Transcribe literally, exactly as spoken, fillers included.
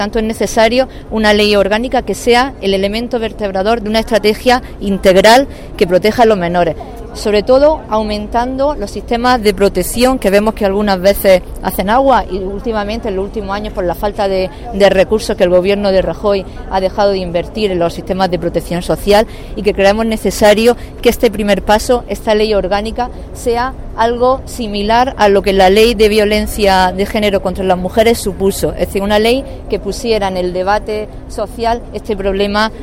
tanto es necesario una ley orgánica que sea el elemento vertebrador de una estrategia integral que proteja a los menores, sobre todo aumentando los sistemas de protección que vemos que algunas veces hacen agua y últimamente en los últimos años por la falta de, de recursos que el gobierno de Rajoy ha dejado de invertir en los sistemas de protección social, y que creemos necesario que este primer paso, esta ley orgánica, sea algo similar a lo que la ley de violencia de género contra las mujeres supuso, es decir, una ley que pusiera en el debate social este problema